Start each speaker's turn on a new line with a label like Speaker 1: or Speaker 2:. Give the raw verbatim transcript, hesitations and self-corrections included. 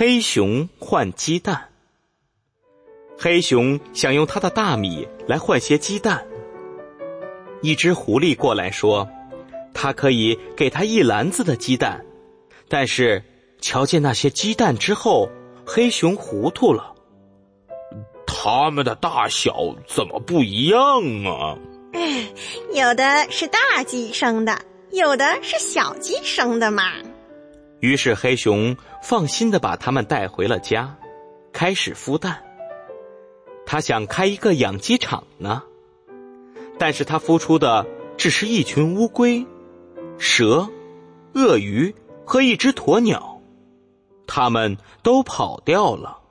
Speaker 1: 黑熊换鸡蛋。黑熊想用他的大米来换些鸡蛋。一只狐狸过来说，他可以给他一篮子的鸡蛋，但是瞧见那些鸡蛋之后，黑熊糊涂了。它们的大小怎么不一样啊？
Speaker 2: 有的是大鸡生的，有的是小鸡生的嘛。
Speaker 1: 于是黑熊放心地把它们带回了家，开始孵蛋。他想开一个养鸡场呢，但是他孵出的只是一群乌龟、蛇、鳄鱼和一只鸵鸟，它们都跑掉了。